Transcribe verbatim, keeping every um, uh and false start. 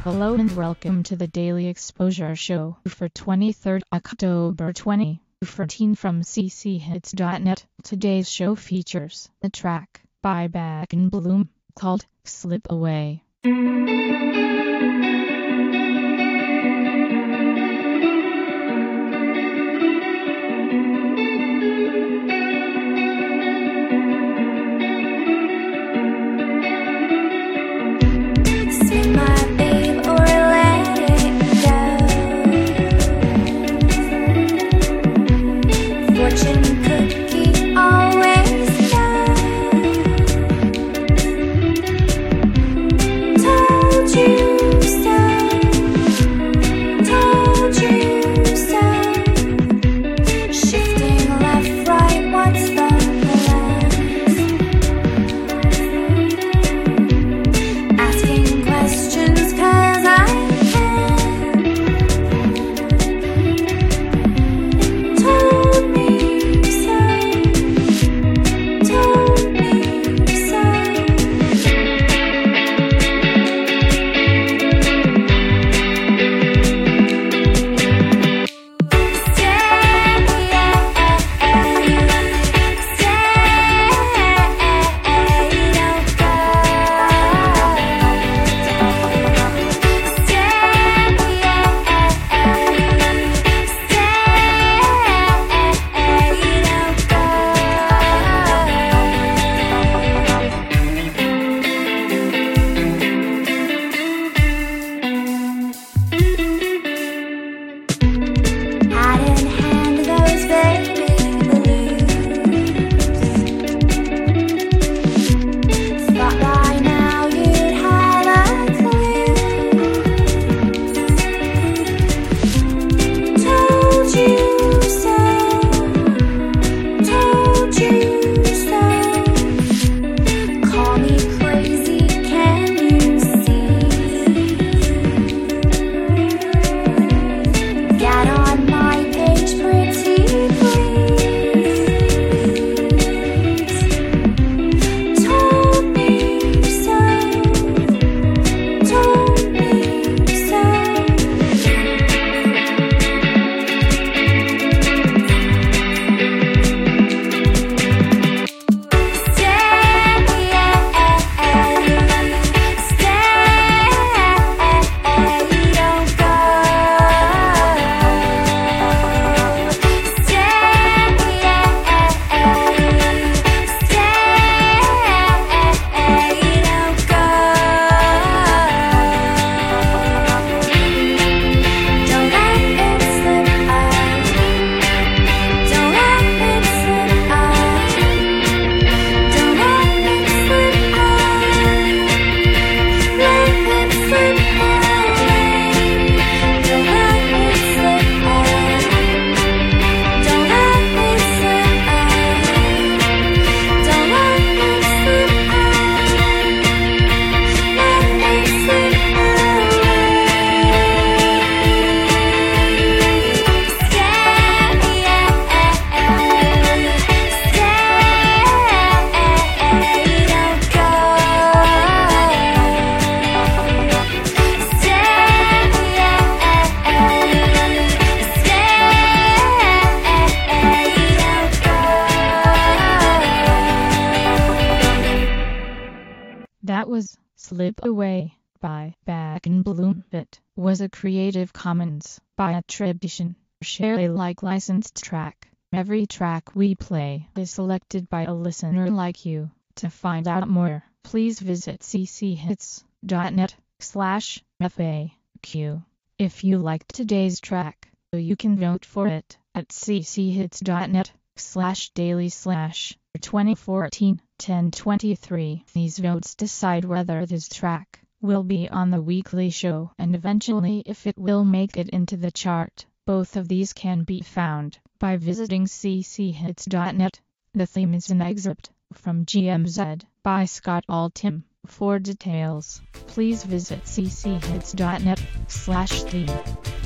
Hello and welcome to the Daily Exposure Show for twenty-third October twenty fourteen from c c hits dot net. Today's show features a track by Back in Bloom called Slip Away. That was Slip Away by Back in Bloom. It was a Creative Commons by attribution, share Alike licensed track. Every track we play is selected by a listener like you. To find out more, please visit c c hits dot net slash F A Q. If you liked today's track, you can vote for it at c c hits dot net slash daily slash twenty fourteen ten twenty-three. These votes decide whether this track will be on the weekly show and eventually if it will make it into the chart. Both of these can be found by visiting c c hits dot net. The theme is an excerpt from G M Z by Scott Altham. For details, please visit c c hits dot net slash theme.